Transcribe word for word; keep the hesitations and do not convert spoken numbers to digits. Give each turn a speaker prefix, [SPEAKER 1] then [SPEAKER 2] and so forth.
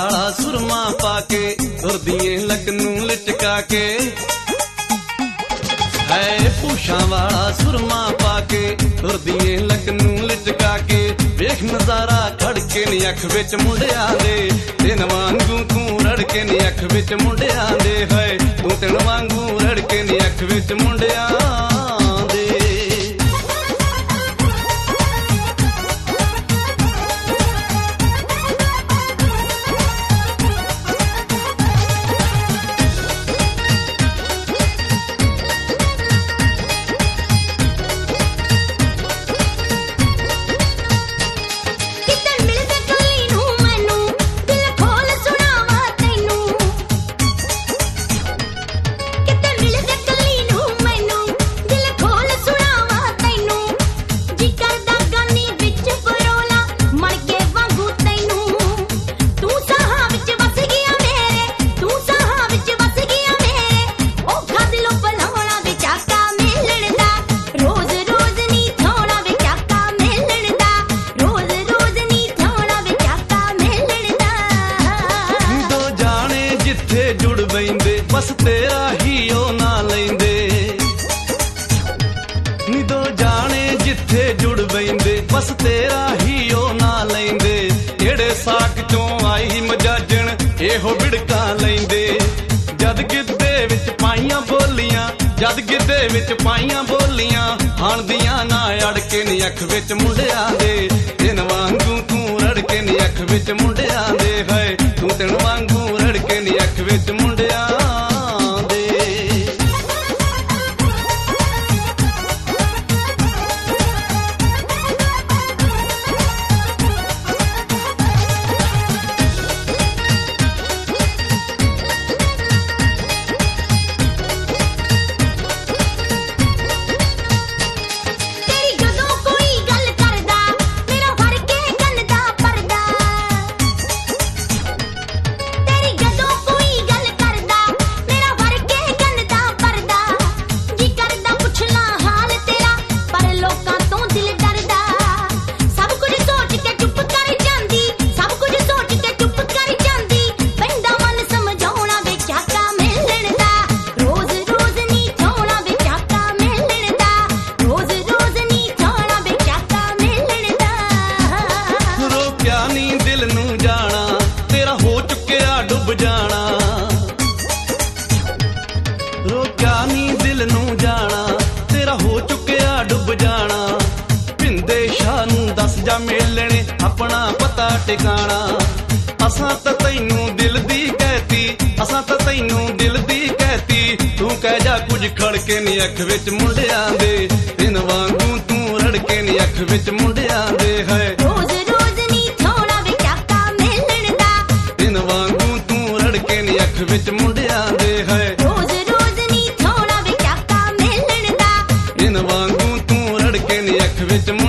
[SPEAKER 1] वाला सुरमा पाके तुरदिए लक नू लटका के है पूछा वाला सुरमा पाके तुरदिए लक नू लटका के वेख नजारा खड़के नी अख विच मुंडिया दे दिन वांगू तू रड़के नी अख विच मुंडिया दे है तू दिन वांगू रड़के नी अख विच मुंडिया दे। बस तेरा ही ओ ना लेंदे नी दो जाने जिथे जुड़ बैंदे बस तेरा ही ओ ना लेंदे जेड़े साक चों आई मजाजन एहो बिड़का लेंदे जद गिद्धे विच पाइयां बोलियां जद गिद्धे विच पाइयां बोलियां हाण दियां ना अड़के नी अख विच मुंडिया दे दिन वांगू तू रड़के नी अख विच मुंडिया दे है तू दिन वांगू रड़के नी अख विच मुंडिया। रोक्या नी दिल नू जाना तेरा हो चुकिया डुब जाना भिंदे शाह नू दस जा मिलने अपना पता टिकाना असां तां तैनू दिल दी कहती असां तां तैनू दिल दी कहती तू कह जा कुछ खड़के नी अख विच मुंडिया दे दिन वांगू तू रड़के नी अख विच मुंडिया दे है
[SPEAKER 2] रोज रोज नी थोड़ा विचाका मिलन दा
[SPEAKER 1] दिन वांगू तू रड़के नी अख विच मुंडिया दे है दिन वांगू तू रड़के नी अख विच